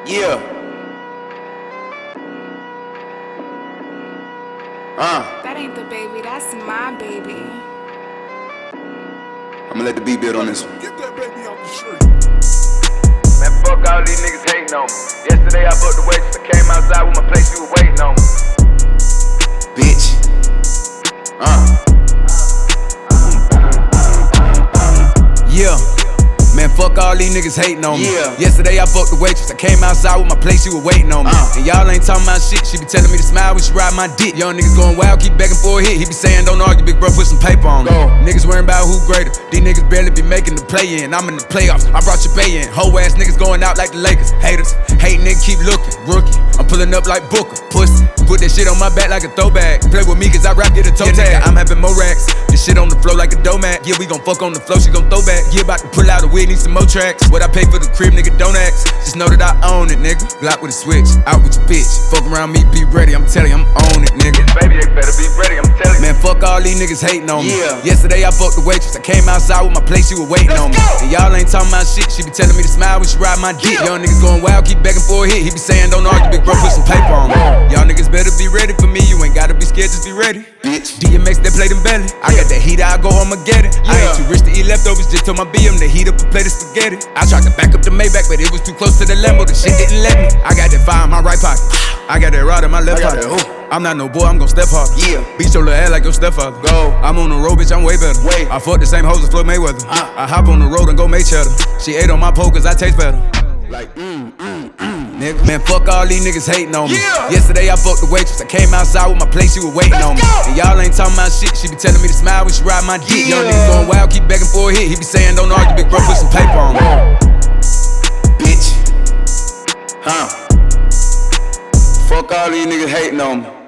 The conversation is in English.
Yeah. That ain't the baby, that's my baby. I'ma let the beat build on this one. Get that baby off the street. Man, fuck all these niggas hating on me. Yesterday I booked the waitress. I came outside with my place, she was waiting on me. Bitch. Yeah. Man, fuck all these niggas hating on me. Yeah. Yesterday I fucked the waitress. I came outside with my place, she was waiting on me. And y'all ain't talking about shit. She be telling me to smile when she ride my dick. Young niggas going wild, keep begging for a hit. He be saying don't argue, big bro, put some paper on me. Niggas worrying about who greater. These niggas barely be making the play in. I'm in the playoffs, I brought your bay in. Whole ass niggas going out like the Lakers. Haters, hating niggas keep looking. Rookie, I'm pulling up like Booker. Pussy, put that shit on my back like a throwback. Play with me cause I rap, get a toe tag. I'm having more racks. This shit on the floor like a dough mat. Yeah, we gon' fuck on the floor, she gon' throw back. Yeah, about to pull out a wig, need some more tracks. What I pay for the crib, nigga, don't ask. Just know that I own it, nigga. Glock with a switch, out with your bitch. Fuck around me, be ready, I'm telling you, I'm on it, nigga. Baby, they better be ready, I'm telling you. Man, fuck all these niggas hating on me. Yeah. Yesterday I fucked the waitress. I came outside with my place, she was waiting on me. And y'all ain't talking about shit. She be telling me to smile when she ride my dick. Young niggas going wild, keep begging for a hit. He be saying don't argue, big bro, put some paper on me. Y'all niggas better be ready for me. You ain't gotta be scared, just be ready. Bitch. DMX, they play them belly. I got that heater, I go home and get it. I ain't too rich to eat leftovers, just told my BM to heat up a plate of spaghetti. I tried to back up the Maybach, but it was too close to the Lambo. The shit didn't let me. I got that fire in my right pocket. I got that rod in my left got pocket. that hoop. I'm not no boy, I'm gon' step hard. Yeah. Beat your little ass like your stepfather. Go. I'm on the road, bitch, I'm way better. Way. I fuck the same hoes as Floyd Mayweather. I hop on the road and go make cheddar. She ate on my pole cause I taste better. Like, Nigga, man, fuck all these niggas hating on me. Yeah. Yesterday I fucked the waitress. I came outside with my place, she was waiting on me. And y'all ain't talking about shit. She be telling me to smile when she ride my dick. Young niggas going wild, keep begging for a hit. He be saying don't argue, big bro, put some paper on me. bitch. Fuck all these niggas hating on me.